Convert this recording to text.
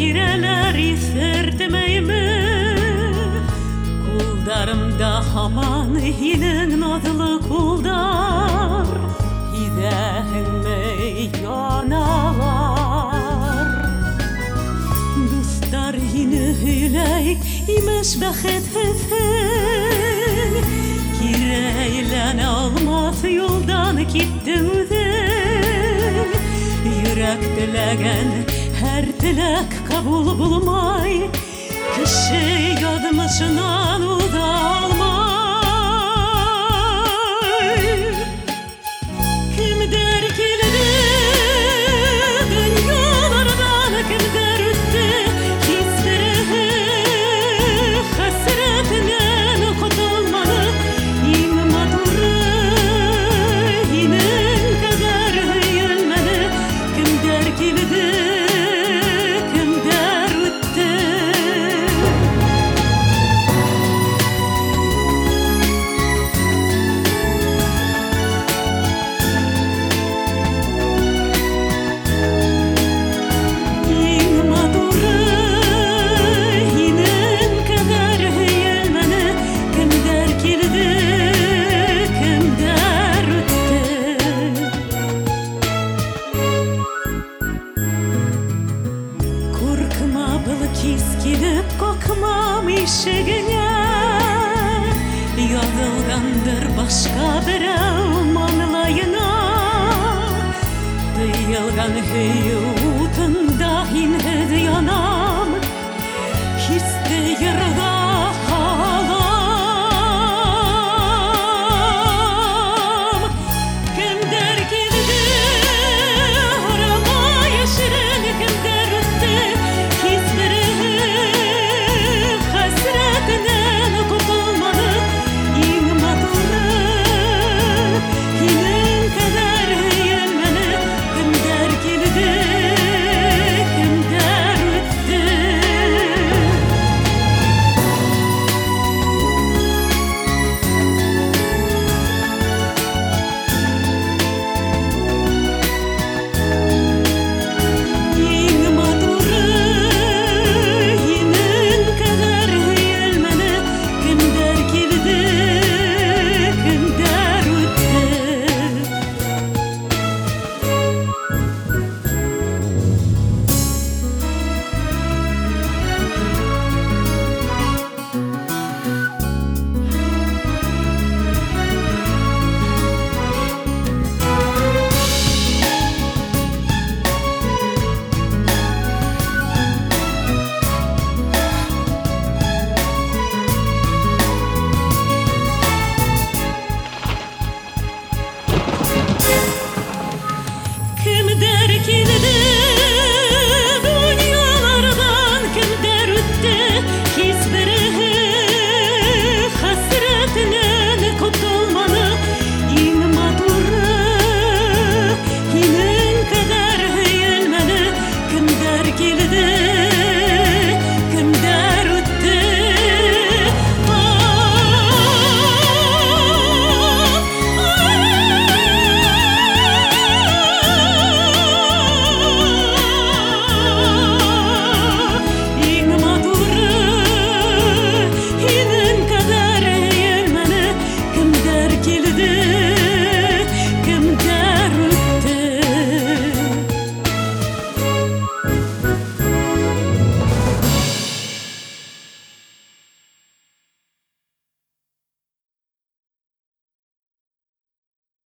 kireleri sertmeyimi kuldarımda haman hinin adlı kuldar İdehinme yanalar Dostlar yine hüley imiş behet hefen Kireylen almat yoldan gittim de Yürek dilegen her dilek kabul bulmay Kişi yadmışından udalmay Kim der kilidi dünyalardan kim der üstü Hisleri hasretinden kurtulmalı İmma duru inin kadar hıyılmalı Kim der kilidi Kiskilip kokmam işigine Yazılgandır başka bir manlayına Dıyılgan hüyutunda hinhed yanam Histe yırgan